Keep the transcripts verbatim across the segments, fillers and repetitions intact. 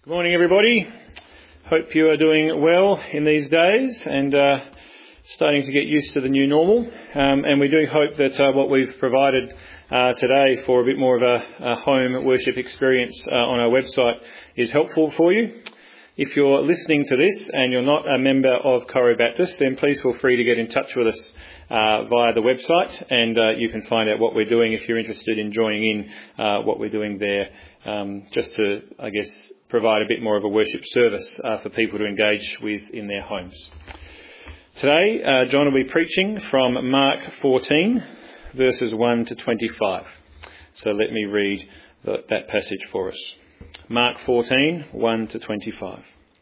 Good morning, everybody. Hope you are doing well in these days and uh, starting to get used to the new normal. Um, and we do hope that uh, what we've provided uh, today for a bit more of a, a home worship experience uh, on our website is helpful for you. If you're listening to this and you're not a member of Corrie Baptist, then please feel free to get in touch with us uh, via the website, and uh, you can find out what we're doing if you're interested in joining in uh, what we're doing there, um, just to, I guess, provide a bit more of a worship service uh, for people to engage with in their homes. Today, uh, John will be preaching from Mark fourteen, verses one to twenty-five. So let me read the, that passage for us. Mark fourteen, one to twenty-five.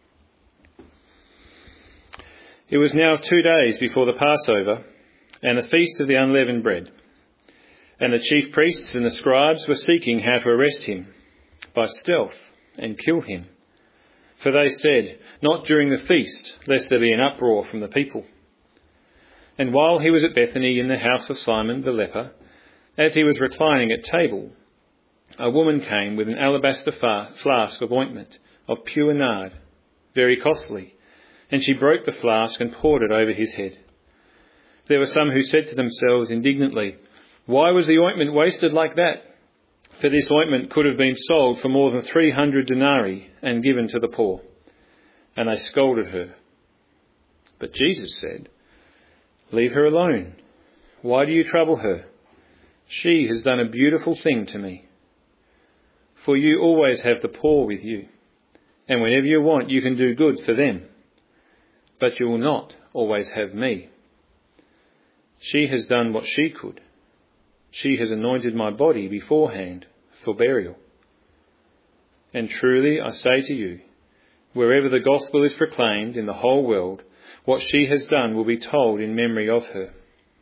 It was now two days before the Passover and the feast of the unleavened bread. And the chief priests and the scribes were seeking how to arrest him by stealth and kill him. For they said, "Not during the feast, lest there be an uproar from the people." And while he was at Bethany in the house of Simon the leper, as he was reclining at table, a woman came with an alabaster flask of ointment of pure nard, very costly, and she broke the flask and poured it over his head. There were some who said to themselves indignantly, "Why was the ointment wasted like that? For this ointment could have been sold for more than three hundred denarii and given to the poor." And they scolded her. But Jesus said, "Leave her alone. Why do you trouble her? She has done a beautiful thing to me. For you always have the poor with you, and whenever you want you can do good for them. But you will not always have me. She has done what she could. She has anointed my body beforehand for burial. And truly I say to you, wherever the gospel is proclaimed in the whole world, what she has done will be told in memory of her."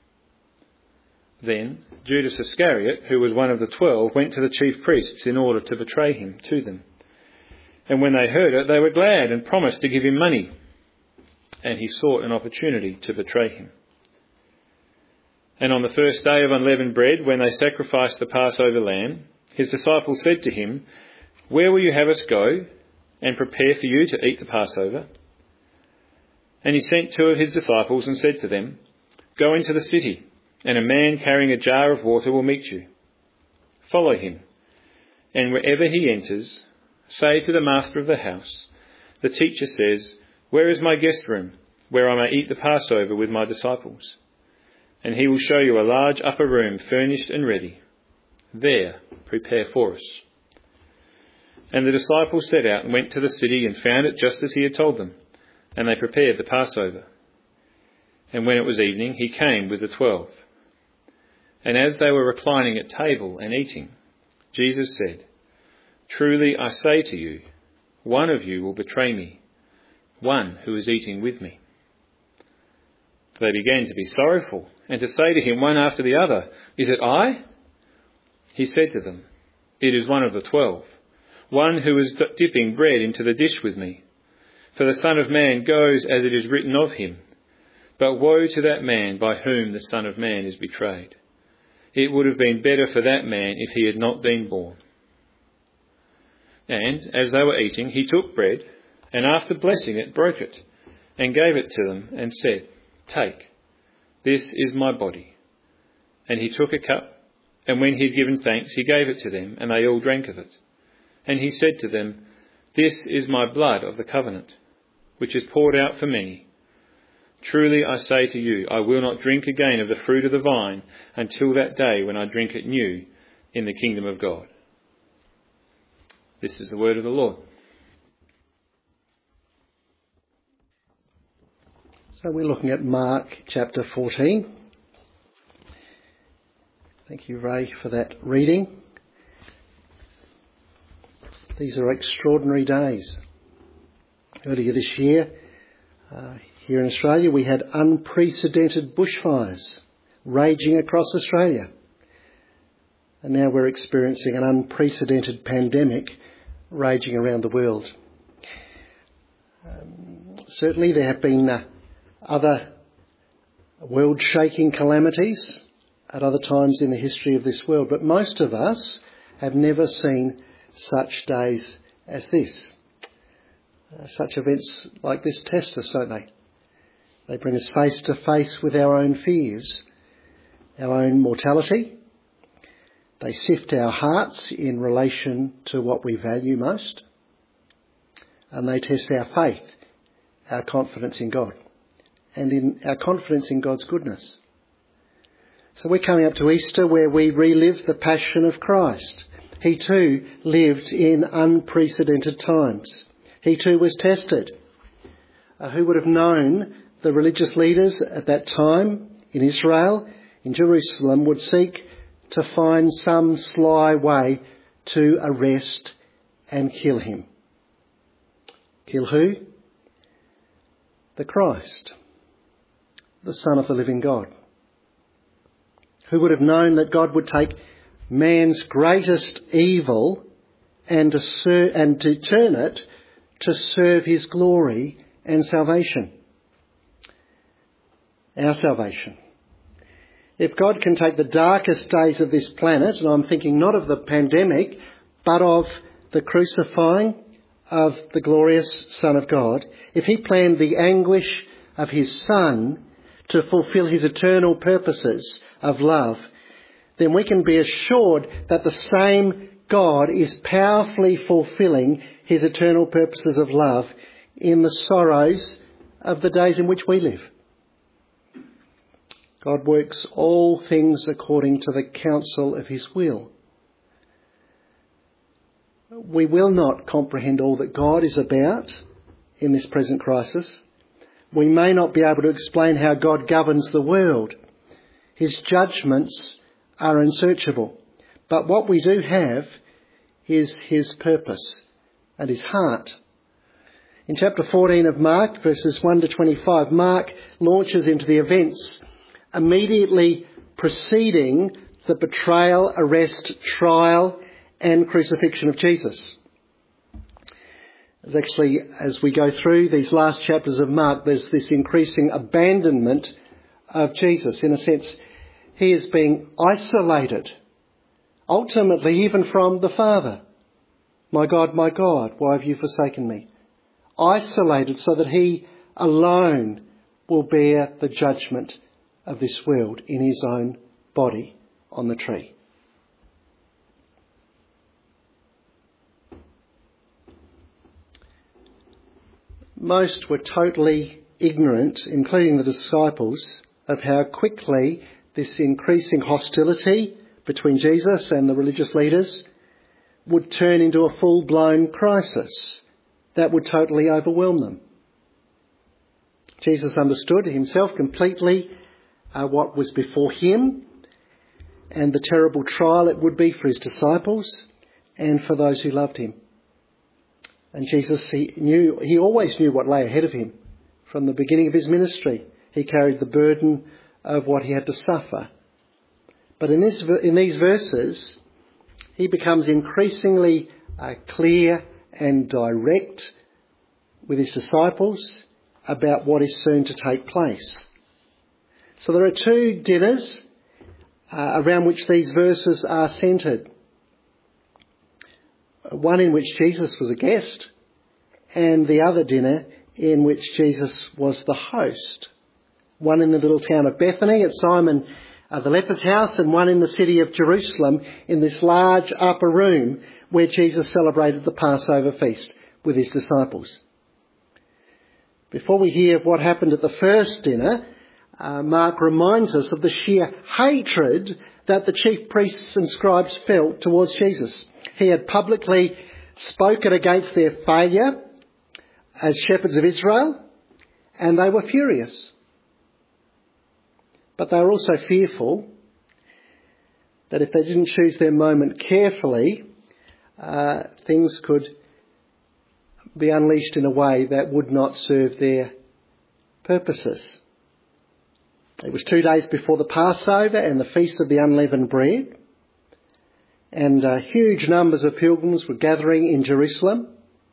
Then Judas Iscariot, who was one of the twelve, went to the chief priests in order to betray him to them. And when they heard it, they were glad and promised to give him money. And he sought an opportunity to betray him. And on the first day of unleavened bread, when they sacrificed the Passover lamb, his disciples said to him, "Where will you have us go and prepare for you to eat the Passover?" And he sent two of his disciples and said to them, "Go into the city, and a man carrying a jar of water will meet you. Follow him, and wherever he enters, say to the master of the house, 'The teacher says, where is my guest room, where I may eat the Passover with my disciples?' And he will show you a large upper room furnished and ready. There, prepare for us." And the disciples set out and went to the city and found it just as he had told them, and they prepared the Passover. And when it was evening, he came with the twelve. And as they were reclining at table and eating, Jesus said, "Truly I say to you, one of you will betray me, one who is eating with me." They began to be sorrowful and to say to him one after the other, "Is it I?" He said to them, "It is one of the twelve, one who is dipping bread into the dish with me. For the Son of Man goes as it is written of him. But woe to that man by whom the Son of Man is betrayed. It would have been better for that man if he had not been born." And as they were eating, he took bread, and after blessing it, broke it, and gave it to them, and said, "Take, this is my body." And he took a cup, and when he had given thanks, he gave it to them, and they all drank of it. And he said to them, "This is my blood of the covenant, which is poured out for many. Truly I say to you, I will not drink again of the fruit of the vine until that day when I drink it new in the kingdom of God." This is the word of the Lord. So we're looking at Mark chapter fourteen. Thank you, Ray, for that reading. These are extraordinary days. Earlier this year, uh, here in Australia, we had unprecedented bushfires raging across Australia. And now we're experiencing an unprecedented pandemic raging around the world. Um, certainly there have been uh, other world-shaking calamities at other times in the history of this world, but most of us have never seen such days as this. Uh, such events like this test us, don't they? They bring us face to face with our own fears, our own mortality. They sift our hearts in relation to what we value most. And they test our faith, our confidence in God, and in our confidence in God's goodness. So we're coming up to Easter, where we relive the passion of Christ. He too lived in unprecedented times. He too was tested. Uh, who would have known the religious leaders at that time in Israel, in Jerusalem, would seek to find some sly way to arrest and kill him? Kill who? The Christ, the Son of the living God. Who would have known that God would take man's greatest evil and to, ser- and to turn it to serve his glory and salvation? Our salvation. If God can take the darkest days of this planet, and I'm thinking not of the pandemic, but of the crucifying of the glorious Son of God, if he planned the anguish of his Son to fulfill his eternal purposes of love, then we can be assured that the same God is powerfully fulfilling his eternal purposes of love in the sorrows of the days in which we live. God works all things according to the counsel of his will. We will not comprehend all that God is about in this present crisis. We may not be able to explain how God governs the world. His judgments are unsearchable. But what we do have is his purpose and his heart. In chapter fourteen of Mark, verses one to twenty-five, Mark launches into the events immediately preceding the betrayal, arrest, trial and crucifixion of Jesus. As actually, as we go through these last chapters of Mark, there's this increasing abandonment of Jesus. In a sense, he is being isolated, ultimately even from the Father. My God, my God, why have you forsaken me? Isolated so that he alone will bear the judgment of this world in his own body on the tree. Most were totally ignorant, including the disciples, of how quickly this increasing hostility between Jesus and the religious leaders would turn into a full-blown crisis that would totally overwhelm them. Jesus understood himself completely uh, what was before him and the terrible trial it would be for his disciples and for those who loved him. And Jesus, he knew, he always knew what lay ahead of him. From the beginning of his ministry, he carried the burden of what he had to suffer. But in, this, in these verses, he becomes increasingly uh, clear and direct with his disciples about what is soon to take place. So there are two dinners uh, around which these verses are centred. One in which Jesus was a guest, and the other dinner in which Jesus was the host. One in the little town of Bethany at Simon uh, the leper's house, and one in the city of Jerusalem in this large upper room where Jesus celebrated the Passover feast with his disciples. Before we hear what happened at the first dinner, uh, Mark reminds us of the sheer hatred that the chief priests and scribes felt towards Jesus. He had publicly spoken against their failure as shepherds of Israel, and they were furious. But they were also fearful that if they didn't choose their moment carefully, uh, things could be unleashed in a way that would not serve their purposes. It was two days before the Passover and the Feast of the Unleavened Bread, and uh, huge numbers of pilgrims were gathering in Jerusalem.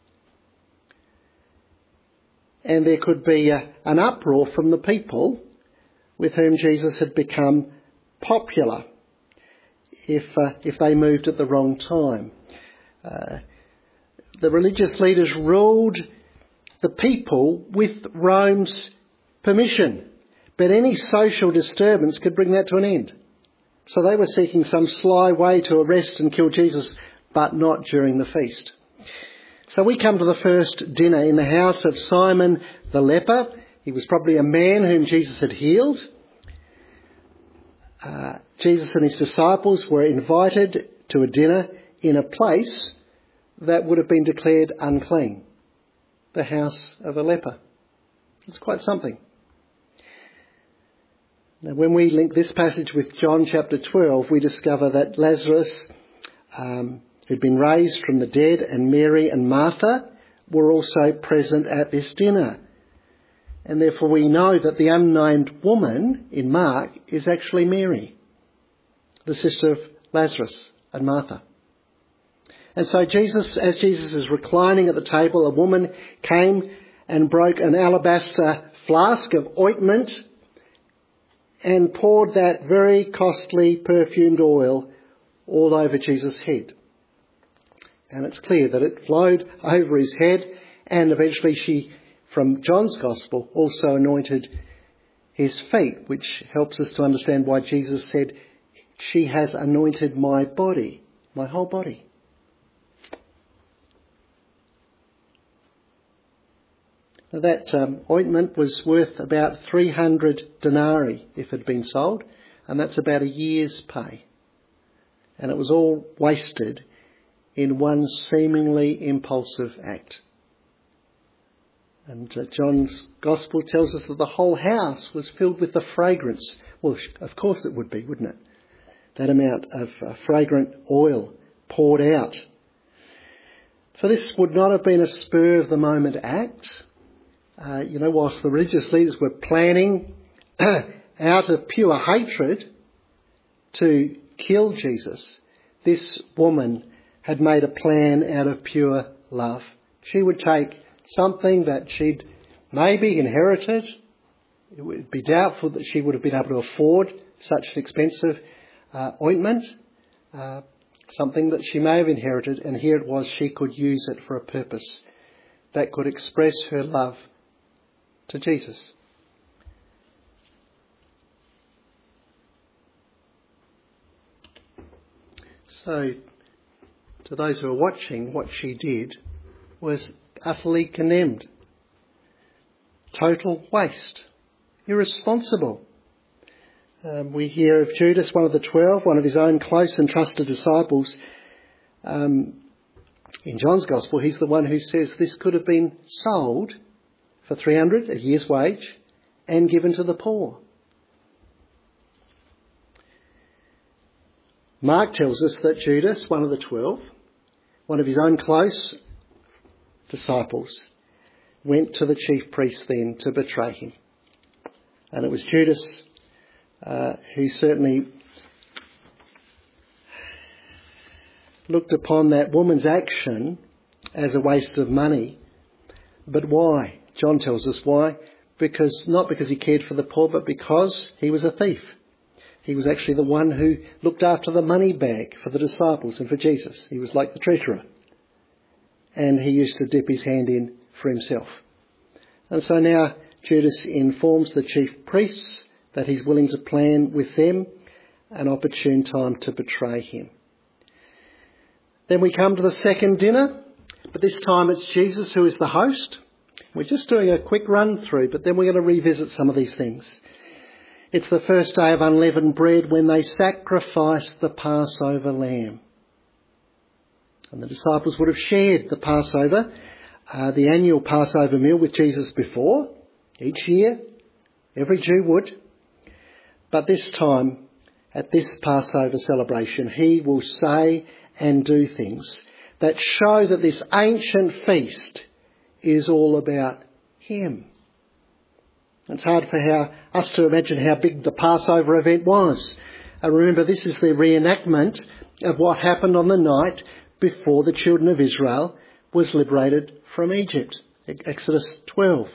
And there could be uh, an uproar from the people with whom Jesus had become popular if uh, if they moved at the wrong time. Uh, the religious leaders ruled the people with Rome's permission. But any social disturbance could bring that to an end. So they were seeking some sly way to arrest and kill Jesus, but not during the feast. So we come to the first dinner in the house of Simon the leper. He was probably a man whom Jesus had healed. Uh, Jesus and his disciples were invited to a dinner in a place that would have been declared unclean. The house of a leper. It's quite something. Now, when we link this passage with John chapter twelve, we discover that Lazarus, um, who'd been raised from the dead, and Mary and Martha were also present at this dinner. And therefore we know that the unnamed woman in Mark is actually Mary, the sister of Lazarus and Martha. And so Jesus, as Jesus is reclining at the table, a woman came and broke an alabaster flask of ointment and poured that very costly perfumed oil all over Jesus' head. And it's clear that it flowed over his head, and eventually she, from John's Gospel, also anointed his feet, which helps us to understand why Jesus said, "She has anointed my body, my whole body." Now that um, ointment was worth about three hundred denarii if it had been sold, and that's about a year's pay. And it was all wasted in one seemingly impulsive act. And uh, John's Gospel tells us that the whole house was filled with the fragrance. Well, of course it would be, wouldn't it? That amount of uh, fragrant oil poured out. So this would not have been a spur-of-the-moment act. Uh, you know, whilst the religious leaders were planning out of pure hatred to kill Jesus, this woman had made a plan out of pure love. She would take something that she'd maybe inherited. It would be doubtful that she would have been able to afford such an expensive uh, ointment, uh, something that she may have inherited, and here it was, she could use it for a purpose that could express her love to Jesus. So, to those who are watching, what she did was utterly condemned. Total waste. Irresponsible. Um, we hear of Judas, one of the twelve, one of his own close and trusted disciples. Um, in John's Gospel, he's the one who says this could have been sold for three hundred, a year's wage, and given to the poor. Mark tells us that Judas, one of the twelve, one of his own close disciples, went to the chief priest then to betray him. And it was Judas uh, who certainly looked upon that woman's action as a waste of money. But why? John tells us why. Because not because he cared for the poor, but because he was a thief. He was actually the one who looked after the money bag for the disciples and for Jesus. He was like the treasurer. And he used to dip his hand in for himself. And so now Judas informs the chief priests that he's willing to plan with them an opportune time to betray him. Then we come to the second dinner, but this time it's Jesus who is the host. We're just doing a quick run through, but then we're going to revisit some of these things. It's the first day of unleavened bread when they sacrificed the Passover lamb. And the disciples would have shared the Passover, uh, the annual Passover meal with Jesus before, each year. Every Jew would. But this time, at this Passover celebration, he will say and do things that show that this ancient feast is all about him. It's hard for how, us to imagine how big the Passover event was. Uh, remember, this is the reenactment of what happened on the night before the children of Israel was liberated from Egypt. Exodus twelve.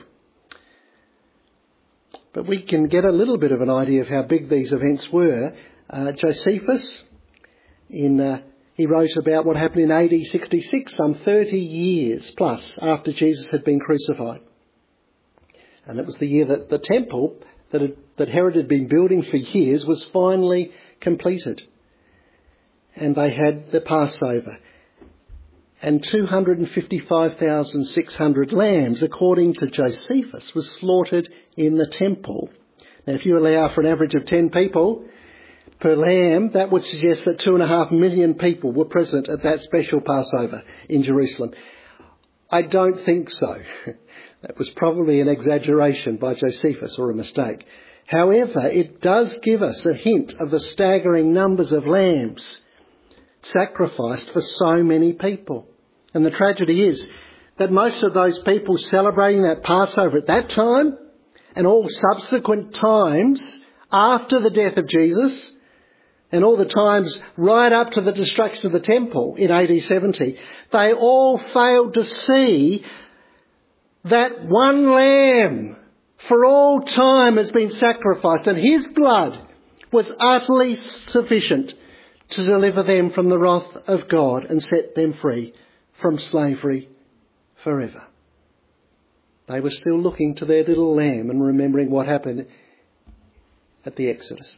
But we can get a little bit of an idea of how big these events were. Uh, Josephus, in uh, He wrote about what happened in A D sixty-six, some thirty years plus after Jesus had been crucified. And it was the year that the temple that, had, that Herod had been building for years was finally completed. And they had the Passover. And two hundred fifty-five thousand six hundred lambs, according to Josephus, was slaughtered in the temple. Now, if you allow for an average of ten people per lamb, that would suggest that two and a half million people were present at that special Passover in Jerusalem. I don't think so. That was probably an exaggeration by Josephus or a mistake. However, it does give us a hint of the staggering numbers of lambs sacrificed for so many people. And the tragedy is that most of those people celebrating that Passover at that time and all subsequent times after the death of Jesus and all the times right up to the destruction of the temple in A D seventy, they all failed to see that one lamb for all time has been sacrificed, and his blood was utterly sufficient to deliver them from the wrath of God and set them free from slavery forever. They were still looking to their little lamb and remembering what happened at the Exodus.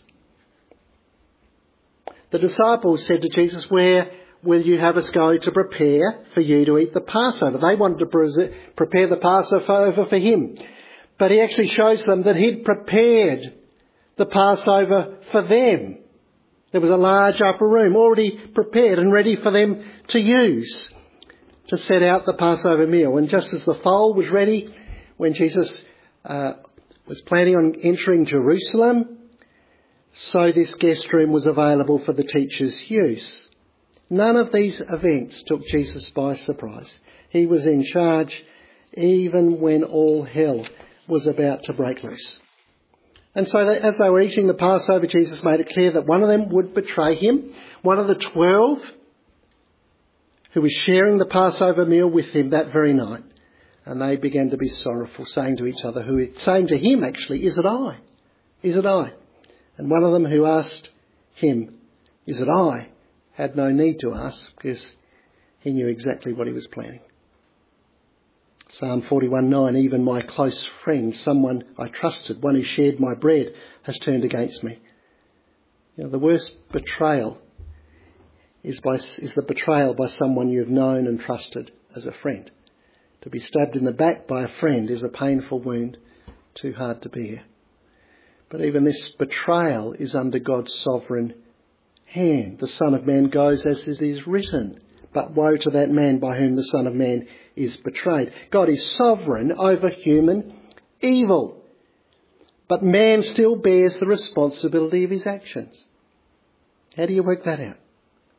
The disciples said to Jesus, "Where will you have us go to prepare for you to eat the Passover?" They wanted to prepare the Passover for him. But he actually shows them that he'd prepared the Passover for them. There was a large upper room already prepared and ready for them to use to set out the Passover meal. And just as the fold was ready when Jesus uh, was planning on entering Jerusalem, so this guest room was available for the teacher's use. None of these events took Jesus by surprise. He was in charge even when all hell was about to break loose. And so as they were eating the Passover, Jesus made it clear that one of them would betray him. One of the twelve who was sharing the Passover meal with him that very night. And they began to be sorrowful, saying to each other, who saying to him actually, "Is it I? Is it I?" And one of them who asked him, "Is it I?" had no need to ask, because he knew exactly what he was planning. Psalm forty-one nine, "Even my close friend, someone I trusted, one who shared my bread, has turned against me." You know, the worst betrayal is, by, is the betrayal by someone you've known and trusted as a friend. To be stabbed in the back by a friend is a painful wound, too hard to bear. But even this betrayal is under God's sovereign hand. The Son of Man goes as it is written, but woe to that man by whom the Son of Man is betrayed. God is sovereign over human evil, but man still bears the responsibility of his actions. How do you work that out?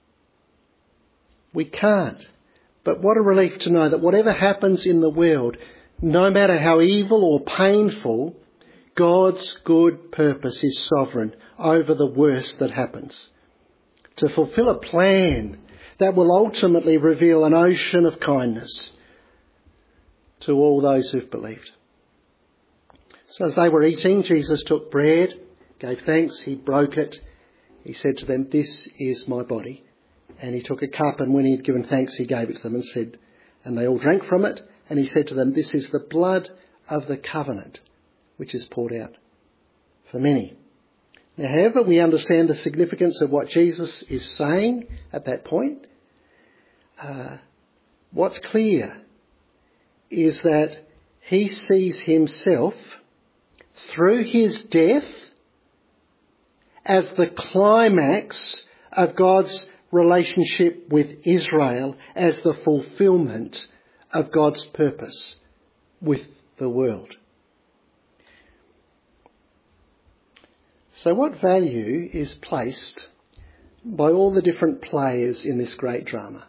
We can't. But what a relief to know that whatever happens in the world, no matter how evil or painful, God's good purpose is sovereign over the worst that happens, to fulfill a plan that will ultimately reveal an ocean of kindness to all those who've believed. So as they were eating, Jesus took bread, gave thanks, he broke it. He said to them, "This is my body." And he took a cup, and when he had given thanks, he gave it to them and said, and they all drank from it. And he said to them, "This is the blood of the covenant, which is poured out for many." Now, however we understand the significance of what Jesus is saying at that point, uh, what's clear is that he sees himself through his death as the climax of God's relationship with Israel, as the fulfilment of God's purpose with the world. So what value is placed by all the different players in this great drama?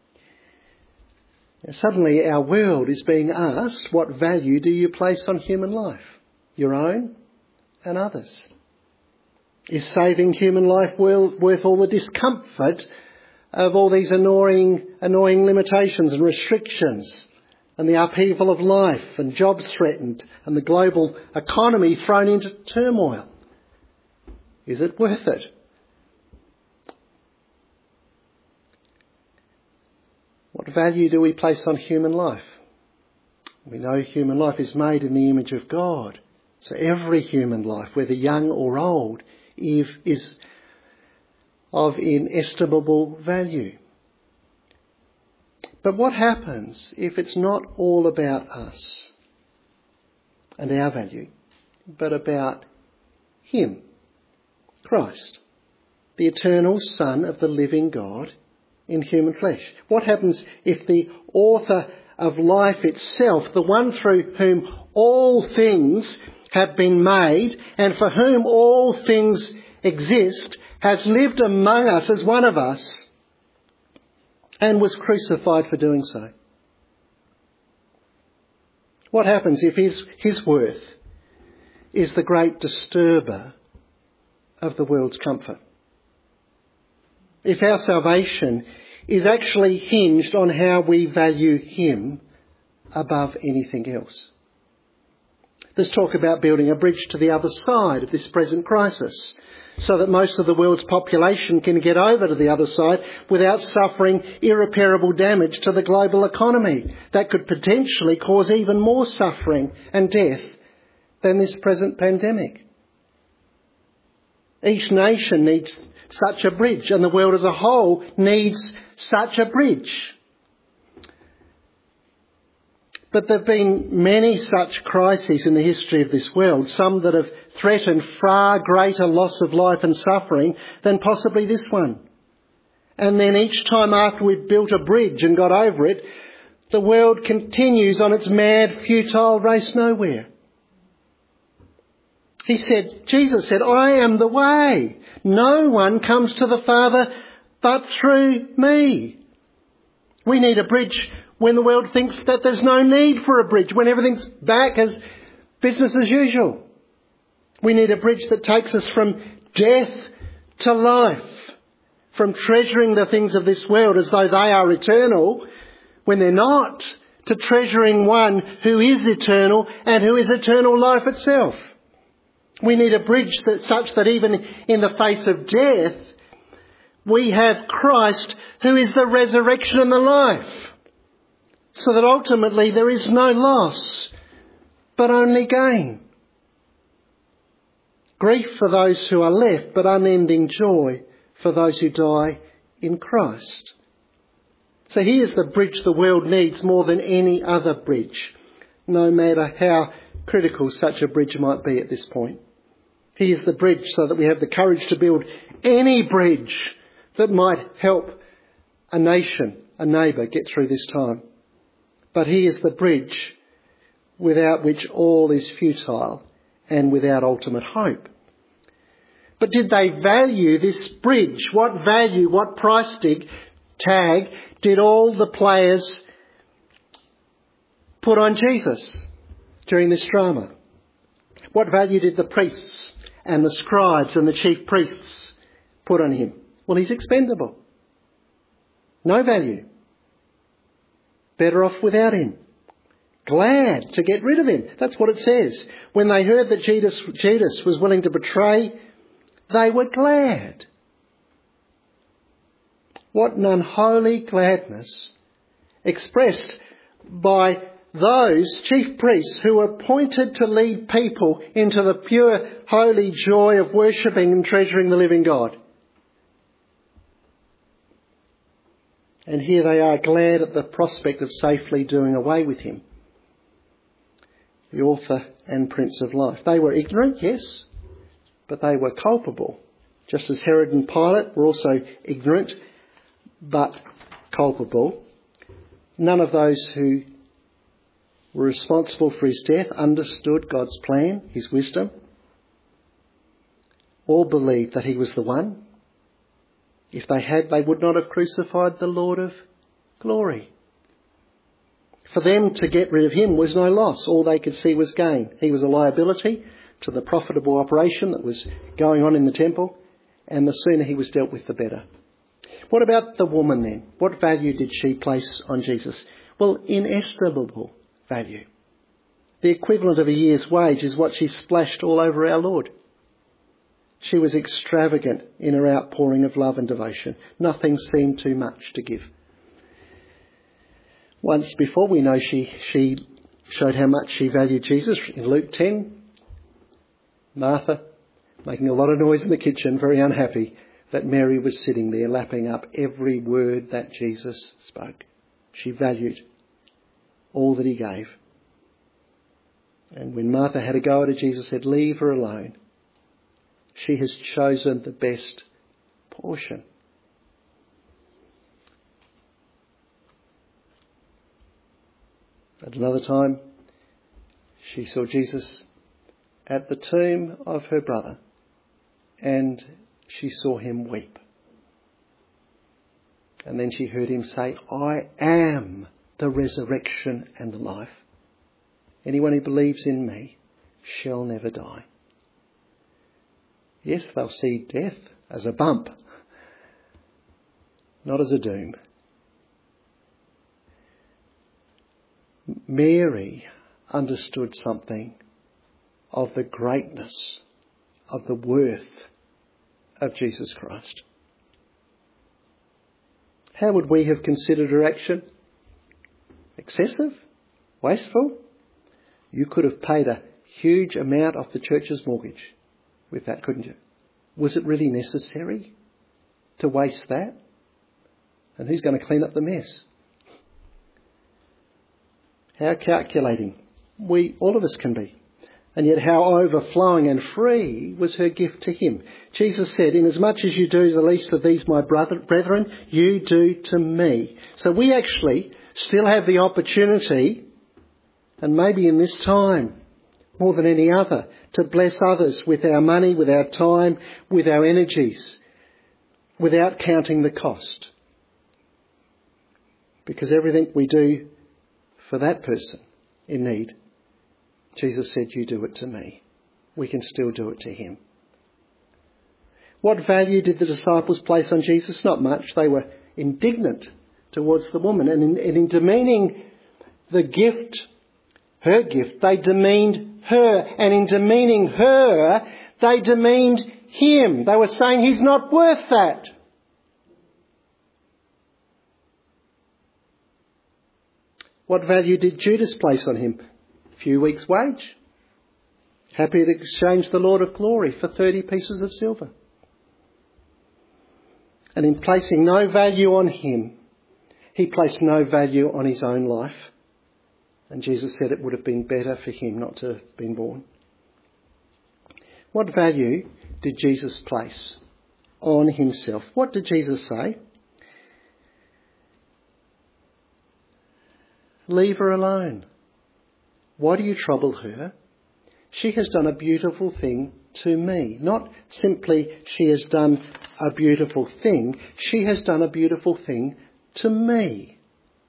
Now, suddenly our world is being asked, what value do you place on human life? Your own and others. Is saving human life worth all the discomfort of all these annoying, annoying limitations and restrictions, and the upheaval of life, and jobs threatened, and the global economy thrown into turmoil? Is it worth it? What value do we place on human life? We know human life is made in the image of God. So every human life, whether young or old, is of inestimable value. But what happens if it's not all about us and our value, but about him, Christ, the eternal Son of the living God in human flesh? What happens if the author of life itself, the one through whom all things have been made and for whom all things exist, has lived among us as one of us and was crucified for doing so? What happens if his, his worth is the great disturber of the world's comfort? If our salvation is actually hinged on how we value him above anything else? There's talk about building a bridge to the other side of this present crisis so that most of the world's population can get over to the other side without suffering irreparable damage to the global economy that could potentially cause even more suffering and death than this present pandemic. Each nation needs such a bridge, and the world as a whole needs such a bridge. But there have been many such crises in the history of this world, some that have threatened far greater loss of life and suffering than possibly this one. And then each time after we've built a bridge and got over it, the world continues on its mad, futile race nowhere. He said, Jesus said, I am the way. No one comes to the Father but through me. We need a bridge when the world thinks that there's no need for a bridge, when everything's back as business as usual. We need a bridge that takes us from death to life, from treasuring the things of this world as though they are eternal when they're not, to treasuring one who is eternal and who is eternal life itself. We need a bridge that such that even in the face of death, we have Christ who is the resurrection and the life, so that ultimately there is no loss, but only gain. Grief for those who are left, but unending joy for those who die in Christ. So here's the bridge the world needs more than any other bridge, no matter how critical such a bridge might be at this point. He is the bridge so that we have the courage to build any bridge that might help a nation, a neighbour, get through this time. But he is the bridge without which all is futile and without ultimate hope. But did they value this bridge? What value, what price tag did all the players put on Jesus during this drama? What value did the priests and the scribes and the chief priests put on him? Well, he's expendable. No value. Better off without him. Glad to get rid of him. That's what it says. When they heard that Judas, Judas was willing to betray, they were glad. What an unholy gladness expressed by those chief priests who were appointed to lead people into the pure, holy joy of worshipping and treasuring the living God. And here they are, glad at the prospect of safely doing away with him, the author and Prince of Life. They were ignorant, yes, but they were culpable. Just as Herod and Pilate were also ignorant, but culpable. None of those who were responsible for his death understood God's plan, his wisdom. All believed that he was the one. If they had, they would not have crucified the Lord of glory. For them to get rid of him was no loss. All they could see was gain. He was a liability to the profitable operation that was going on in the temple, and the sooner he was dealt with, the better. What about the woman then? What value did she place on Jesus? Well, inestimable value. The equivalent of a year's wage is what she splashed all over our Lord. She was extravagant in her outpouring of love and devotion. Nothing seemed too much to give. Once before, we know she, she showed how much she valued Jesus in Luke ten. Martha, making a lot of noise in the kitchen, very unhappy that Mary was sitting there lapping up every word that Jesus spoke. She valued all that he gave. And when Martha had a go at it, Jesus said, leave her alone. She has chosen the best portion. At another time, she saw Jesus at the tomb of her brother, and she saw him weep. And then she heard him say, I am the resurrection and the life. Anyone who believes in me shall never die. Yes, they'll see death as a bump, not as a doom. Mary understood something of the greatness, of the worth of Jesus Christ. How would we have considered her action? Excessive? Wasteful? You could have paid a huge amount off the church's mortgage with that, couldn't you? Was it really necessary to waste that? And who's going to clean up the mess? How calculating we, all of us, can be. And yet how overflowing and free was her gift to him. Jesus said, inasmuch as you do the least of these, my brother, brethren, you do to me. So we actually still have the opportunity, and maybe in this time, more than any other, to bless others with our money, with our time, with our energies, without counting the cost. Because everything we do for that person in need, Jesus said, you do it to me. We can still do it to him. What value did the disciples place on Jesus? Not much. They were indignant towards the woman. And in, and in demeaning the gift, her gift, they demeaned her. And in demeaning her, they demeaned him. They were saying he's not worth that. What value did Judas place on him? A few weeks' wage. Happy to exchange the Lord of glory for thirty pieces of silver. And in placing no value on him, he placed no value on his own life. And Jesus said it would have been better for him not to have been born. What value did Jesus place on himself? What did Jesus say? Leave her alone. Why do you trouble her? She has done a beautiful thing to me. Not simply she has done a beautiful thing. She has done a beautiful thing to me.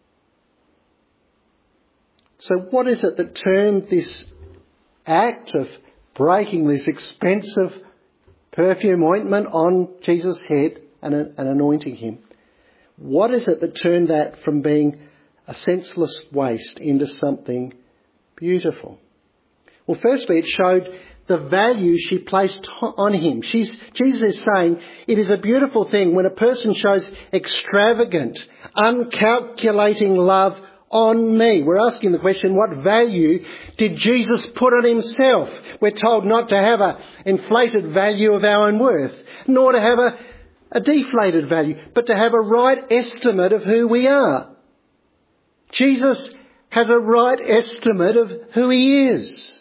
So what is it that turned this act of breaking this expensive perfume ointment on Jesus' head and, and anointing him? What is it that turned that from being a senseless waste into something beautiful? Well, firstly, it showed the value she placed on him. She's, Jesus is saying it is a beautiful thing when a person shows extravagant, uncalculating love on me. We're asking the question, what value did Jesus put on himself? We're told not to have an inflated value of our own worth, nor to have a, a deflated value, but to have a right estimate of who we are. Jesus has a right estimate of who he is.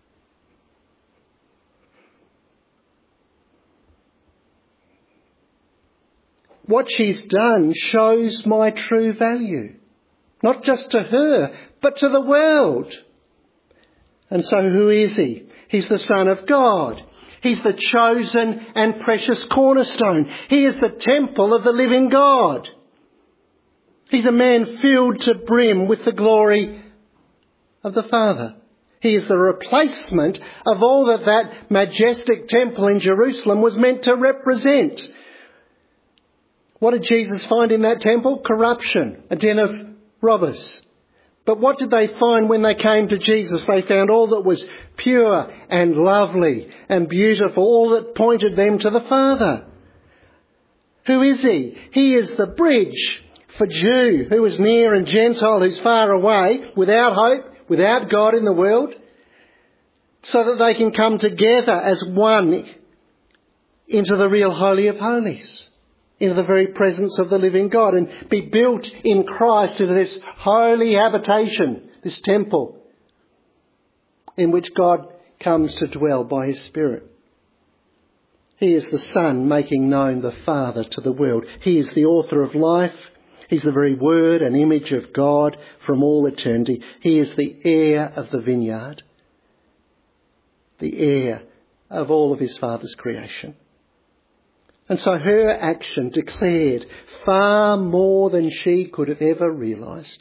What she's done shows my true value, not just to her, but to the world. And so who is he? He's the Son of God. He's the chosen and precious cornerstone. He is the temple of the living God. He's a man filled to brim with the glory of the Father. He is the replacement of all that that majestic temple in Jerusalem was meant to represent. What did Jesus find in that temple? Corruption, a den of robbers. But what did they find when they came to Jesus? They found all that was pure and lovely and beautiful, all that pointed them to the Father. Who is he? He is the bridge for Jew who is near and Gentile who's far away, without hope, without God in the world, so that they can come together as one into the real Holy of Holies, into the very presence of the living God, and be built in Christ into this holy habitation, this temple, in which God comes to dwell by his Spirit. He is the Son making known the Father to the world. He is the author of life. He's the very word and image of God from all eternity. He is the heir of the vineyard, the heir of all of his Father's creation. And so her action declared far more than she could have ever realised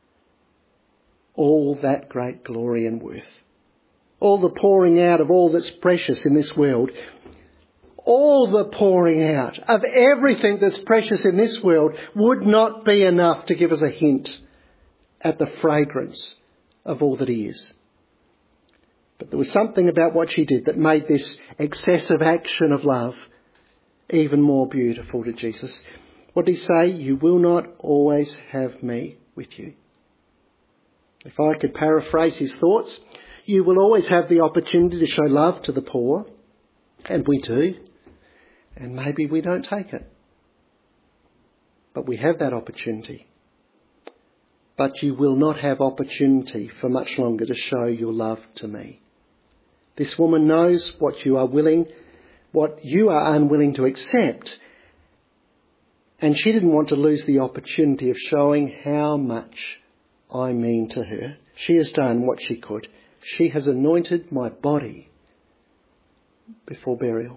all that great glory and worth. All the pouring out of all that's precious in this world. All the pouring out of everything that's precious in this world would not be enough to give us a hint at the fragrance of all that he is. But there was something about what she did that made this excessive action of love even more beautiful to Jesus. What did he say? You will not always have me with you. If I could paraphrase his thoughts, you will always have the opportunity to show love to the poor, and we do, and maybe we don't take it. But we have that opportunity. But you will not have opportunity for much longer to show your love to me. This woman knows what you are willing, what you are unwilling to accept. And she didn't want to lose the opportunity of showing how much I mean to her. She has done what she could. She has anointed my body before burial.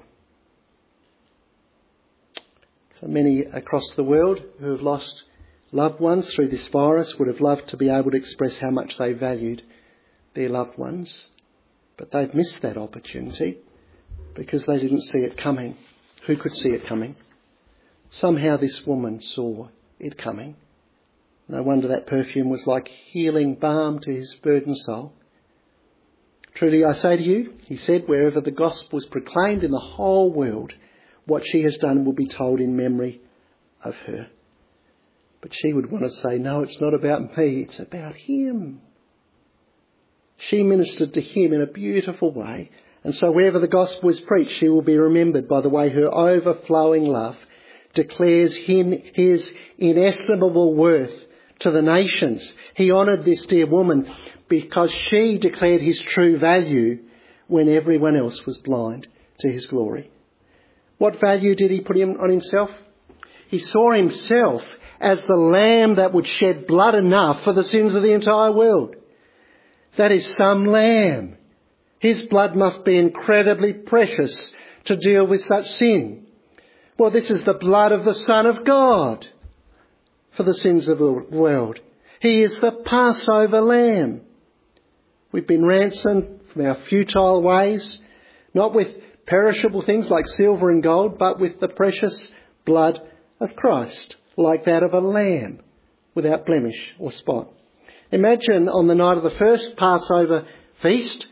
So many across the world who have lost loved ones through this virus would have loved to be able to express how much they valued their loved ones. But they've missed that opportunity because they didn't see it coming. Who could see it coming? Somehow this woman saw it coming. No wonder that perfume was like healing balm to his burdened soul. Truly I say to you, he said, wherever the gospel is proclaimed in the whole world, what she has done will be told in memory of her. But she would want to say, no, it's not about me, it's about him. She ministered to him in a beautiful way. And so wherever the gospel is preached, she will be remembered by the way her overflowing love declares his inestimable worth to the nations. He honoured this dear woman because she declared his true value when everyone else was blind to his glory. What value did he put on himself? He saw himself as the lamb that would shed blood enough for the sins of the entire world. That is some lamb. His blood must be incredibly precious to deal with such sin. Well, this is the blood of the Son of God for the sins of the world. He is the Passover lamb. We've been ransomed from our futile ways, not with perishable things like silver and gold, but with the precious blood of Christ, like that of a lamb without blemish or spot. Imagine on the night of the first Passover feast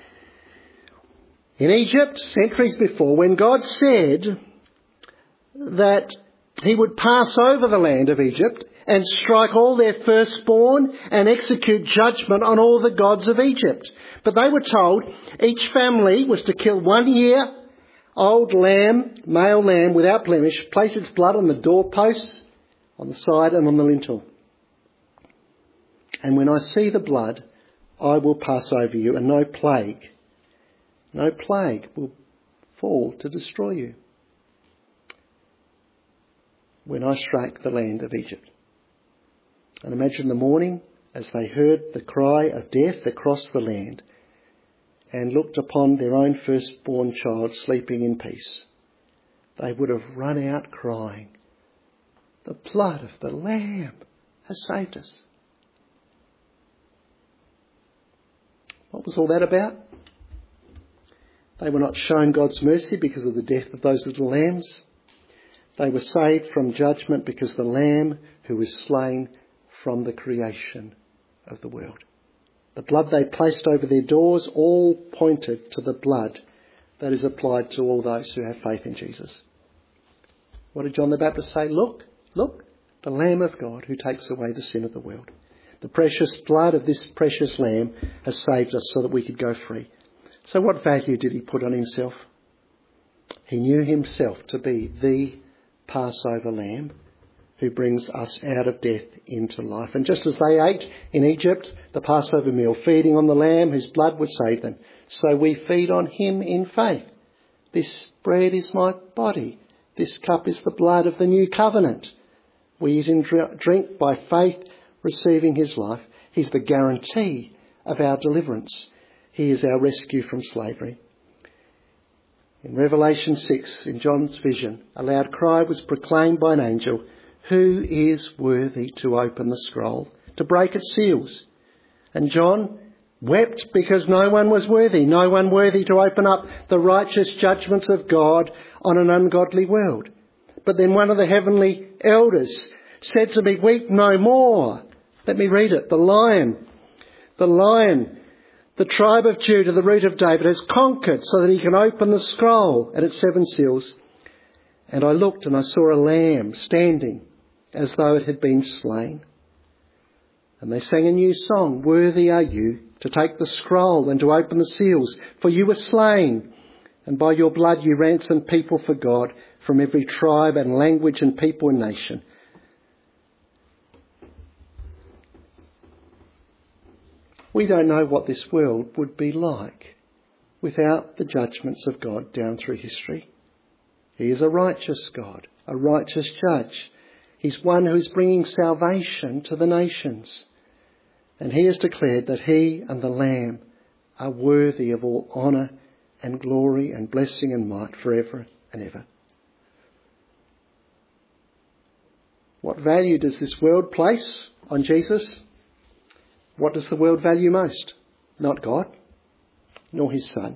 in Egypt, centuries before, when God said that he would pass over the land of Egypt and strike all their firstborn and execute judgment on all the gods of Egypt. But they were told each family was to kill one year old lamb, male lamb without blemish, place its blood on the doorposts, on the side and on the lintel. And when I see the blood, I will pass over you, and no plague, no plague will fall to destroy you when I strike the land of Egypt. And imagine the morning as they heard the cry of death across the land and looked upon their own firstborn child sleeping in peace. They would have run out crying, the blood of the Lamb has saved us. What was all that about? They were not shown God's mercy because of the death of those little lambs. They were saved from judgment because the Lamb who was slain from the creation of the world. The blood they placed over their doors all pointed to the blood that is applied to all those who have faith in Jesus. What did John the Baptist say? Look, look, the Lamb of God who takes away the sin of the world. The precious blood of this precious Lamb has saved us so that we could go free. So what value did he put on himself? He knew himself to be the Passover Lamb who brings us out of death into life. And just as they ate in Egypt the Passover meal, feeding on the Lamb whose blood would save them, so we feed on him in faith. This bread is my body. This cup is the blood of the new covenant. We eat and drink by faith, receiving his life. He's the guarantee of our deliverance. He is our rescue from slavery. In Revelation six, in John's vision, a loud cry was proclaimed by an angel, "Who is worthy to open the scroll, to break its seals?" And John wept because no one was worthy, no one worthy to open up the righteous judgments of God on an ungodly world. But then one of the heavenly elders said to me, "Weep no more." Let me read it. The lion, the lion, the tribe of Judah, the root of David, has conquered so that he can open the scroll and its seven seals. And I looked and I saw a lamb standing as though it had been slain. And they sang a new song, "Worthy are you to take the scroll and to open the seals, for you were slain, and by your blood you ransomed people for God from every tribe and language and people and nation." We don't know what this world would be like without the judgments of God down through history. He is a righteous God, a righteous judge. He's one who is bringing salvation to the nations. And he has declared that he and the Lamb are worthy of all honour and glory and blessing and might forever and ever. What value does this world place on Jesus? What does the world value most? Not God, nor his Son.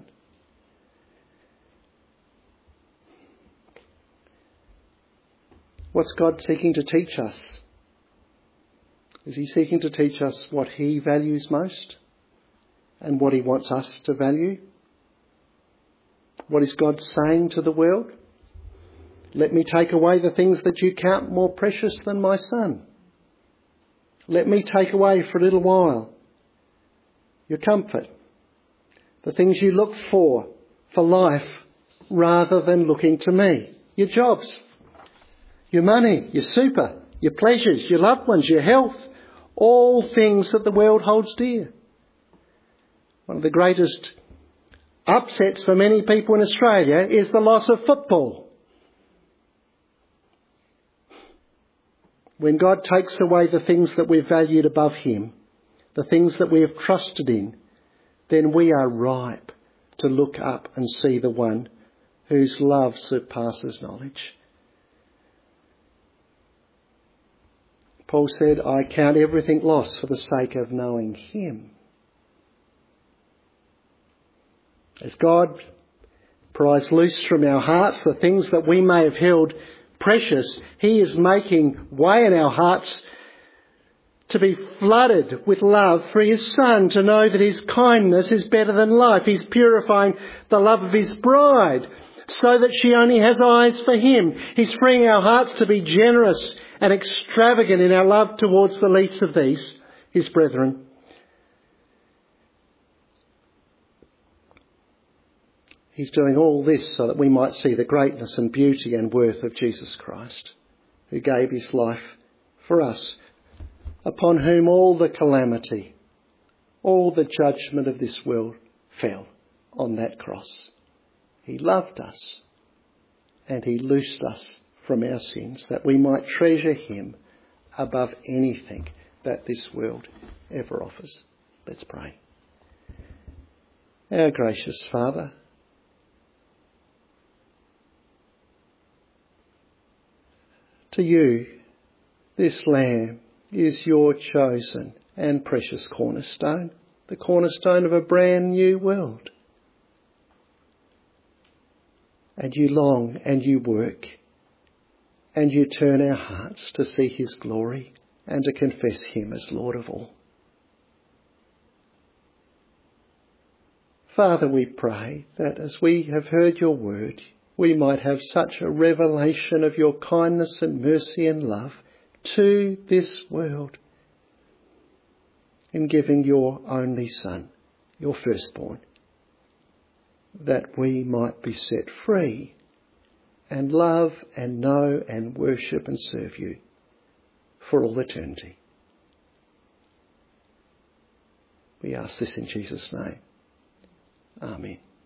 What's God seeking to teach us? Is he seeking to teach us what he values most and what he wants us to value? What is God saying to the world? Let me take away the things that you count more precious than my Son. Let me take away for a little while your comfort, the things you look for for life rather than looking to me. Your jobs, your money, your super, your pleasures, your loved ones, your health, all things that the world holds dear. One of the greatest upsets for many people in Australia is the loss of football. When God takes away the things that we've valued above him, the things that we have trusted in, then we are ripe to look up and see the one whose love surpasses knowledge. Paul said, "I count everything lost for the sake of knowing him." As God pries loose from our hearts the things that we may have held precious, he is making way in our hearts to be flooded with love for his Son, to know that his kindness is better than life. He's purifying the love of his bride so that she only has eyes for him. He's freeing our hearts to be generous and extravagant in our love towards the least of these, his brethren. He's doing all this so that we might see the greatness and beauty and worth of Jesus Christ, who gave his life for us, upon whom all the calamity, all the judgment of this world fell on that cross. He loved us and he loosed us from our sins that we might treasure him above anything that this world ever offers. Let's pray. Our gracious Father, to you, this Lamb is your chosen and precious cornerstone, the cornerstone of a brand new world. And you long and you work and you turn our hearts to see his glory and to confess him as Lord of all. Father, we pray that as we have heard your word, we might have such a revelation of your kindness and mercy and love to this world in giving your only Son, your firstborn, that we might be set free and love and know and worship and serve you for all eternity. We ask this in Jesus' name. Amen.